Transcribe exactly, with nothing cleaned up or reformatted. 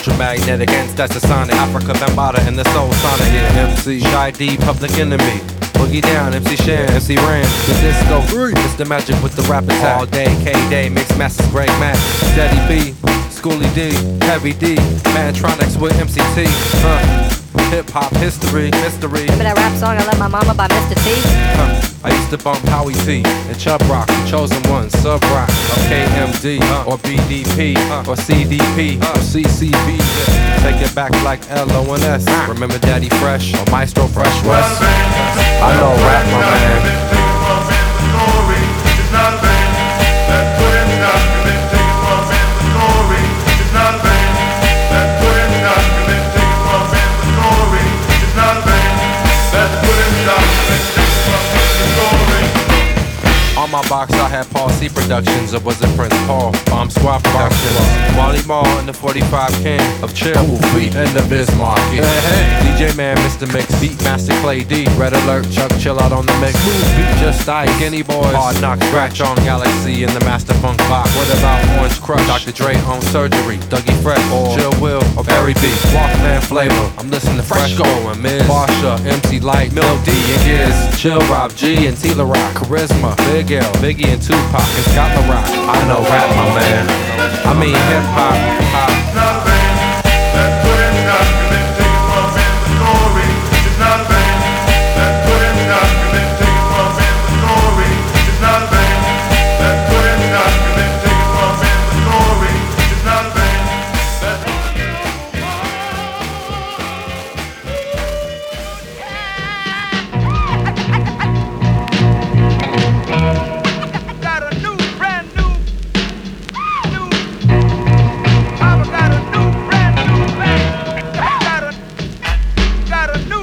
Electromagnetic and Sonic, Africa Bambaataa and the Soul Sonic. Yeah, M C Shy D, Public Enemy. Boogie Down, M C Shan, M C Ran, the Disco three. It's the magic with the rap attack. All day, K-Day, Mix Masters, Greg Mac, Steady B, Schoolie D, Heavy D, Mantronics with M C T. Uh, Hip-hop history, mystery. Remember that rap song I Love My Mama by Mister T? Huh. I used to bump Howie T and Chubb Rock, the Chosen One, Sub Rock, or K M D, uh, or B D P, uh, or C D P, uh, or C C B. Yeah. Take it back like L O N S. Uh. Remember Daddy Fresh or Maestro Fresh West? I know rap, my man. On my box I had Paul C Productions, or was it Prince Paul? Bomb Squad Productions. Wally Mall and the forty-five King of Chill. Feet and the Bismarck. Hey, hey. D J Man, Mister Mix, Beat Master Clay D. Red Alert, Chuck Chill out on the mix. Smooth beat, just Ice, Skinny Boys, Hard Knock, Scratch on Galaxy in the Master Funk box. What about Orange Crush? Doctor Dre on Surgery, Dougie Fresh, or Chill Will, or Barry B. Walkman Flavor. I'm listening to Fresco and Miz, Barsha, M C Light, Mil D and Giz, Chill Rob G and Tila Rock, Charisma, Big L, Biggie and Tupac and Scott La Rock. I know rap, my man. I mean hip hop, hip hop. Got a new